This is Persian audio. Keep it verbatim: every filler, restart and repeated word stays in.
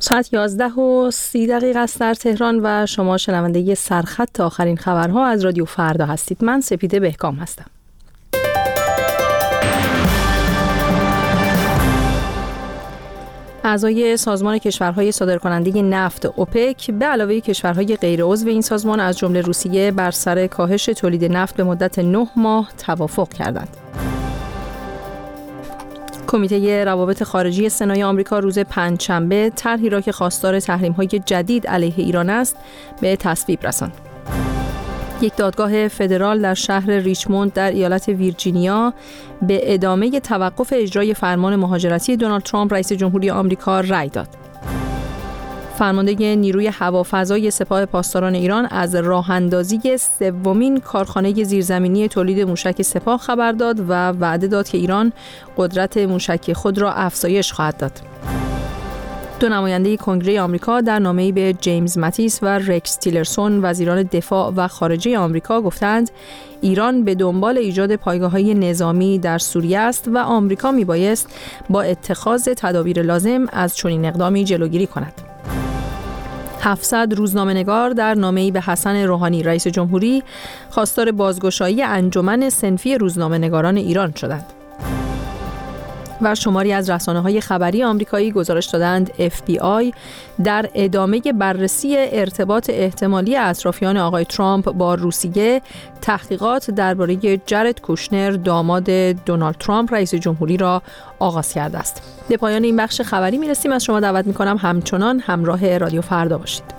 ساعت یازده و سی دقیقه است در تهران و شما شنونده سرخط آخرین خبرها از رادیو فردا هستید. من سپیده بهکام هستم. اعضای سازمان کشورهای صادرکننده نفت اوپک به علاوه کشورهای غیر عضو این سازمان از جمله روسیه بر سر کاهش تولید نفت به مدت نه ماه توافق کردند. کمیته روابط خارجی سنای آمریکا روز پنجشنبه طرحی را که خواستار تحریم‌های جدید علیه ایران است به تصویب رساند. یک دادگاه فدرال در شهر ریچموند در ایالت ویرجینیا به ادامه توقف اجرای فرمان مهاجرتی دونالد ترامپ رئیس جمهوری آمریکا رأی داد. فرمانده نیروی هوافضای سپاه پاسداران ایران از راه‌اندازی سومین کارخانه زیرزمینی تولید موشک سپاه خبر داد و وعده داد که ایران قدرت موشکی خود را افزایش خواهد داد. دو نماینده کنگره آمریکا در نامه‌ای به جیمز ماتیس و رکس تیلرسون وزیران دفاع و خارجه آمریکا گفتند ایران به دنبال ایجاد پایگاه‌های نظامی در سوریه است و آمریکا میبایست با اتخاذ تدابیر لازم از چنین اقدامی جلوگیری کند. هفتصد روزنامه‌نگار در نامه‌ای به حسن روحانی رئیس جمهوری خواستار بازگشایی انجمن صنفی روزنامه‌نگاران ایران شدند. و شماری از رسانه‌های خبری آمریکایی گزارش دادند اف بی آی در ادامه بررسی ارتباط احتمالی اطرافیان آقای ترامپ با روسیه تحقیقات درباره جرد کوشنر داماد دونالد ترامپ رئیس جمهوری را آغاز کرده است. به پایان این بخش خبری میرسیم. از شما دعوت می‌کنم همچنان همراه رادیو فردا باشید.